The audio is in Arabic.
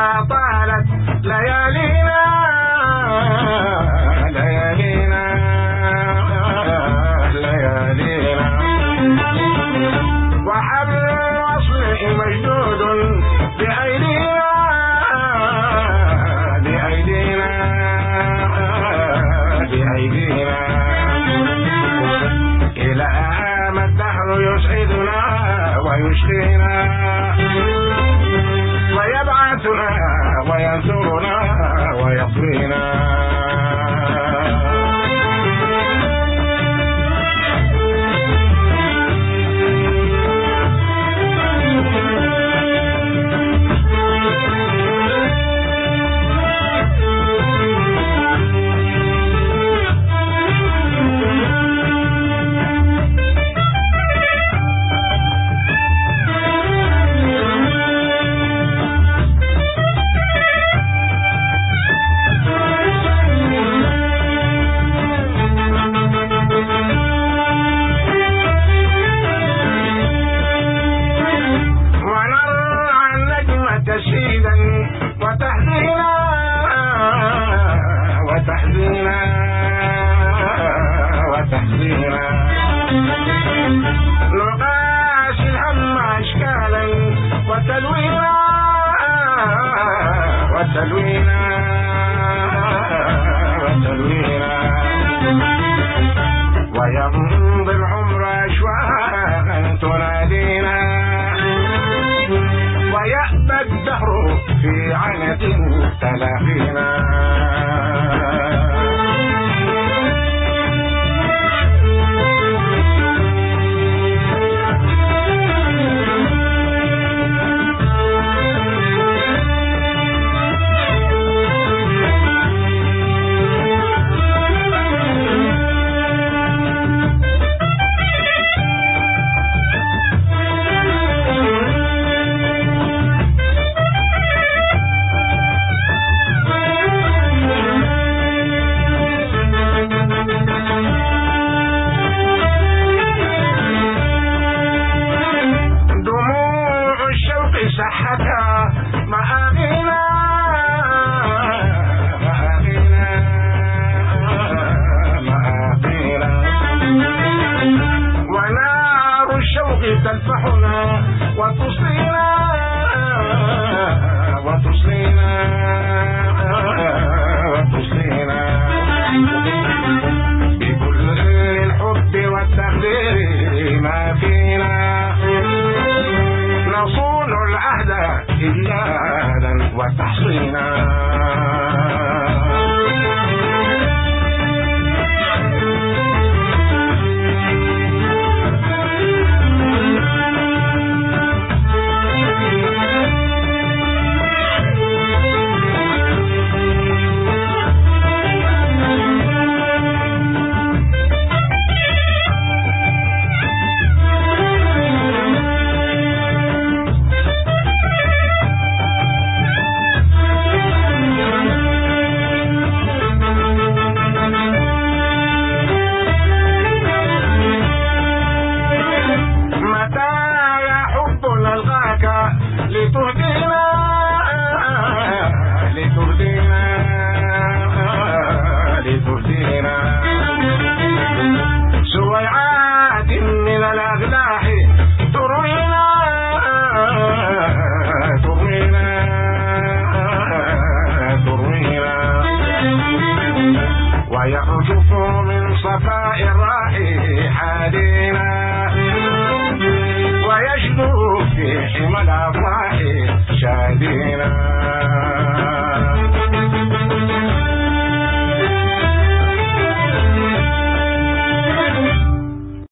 وطالت ليالينا ليالينا ليالينا، وحبل الوصل مشدود بأيدينا بأيدينا بأيدينا، إلى ما الدهر يسعدنا ويشقينا ويبعثنا وينصرنا ويطوينا. وتحزينا وتحزينا نقاسي الهم أشكالا وتلوينا وتلوينا وتلوينا، ويمضي العمر أشواقا تنادينا ويأبى الدهر في عنة تلاقينا. سحتها مآغينا مآغينا مآغينا، ونار الشوق تلفحنا وتصلينا وتصلينا وتصلينا، بكل الحب والتقدير ما فينا نصون العهد إجلالا وتحصينا. لتهدينا لتهدينا لتهدينا، سويعات من الأغلاح تروينا تروينا تروينا، ويرجف من صفاء الرائح حالينا ويشدو في حمى الأفراح شادينا.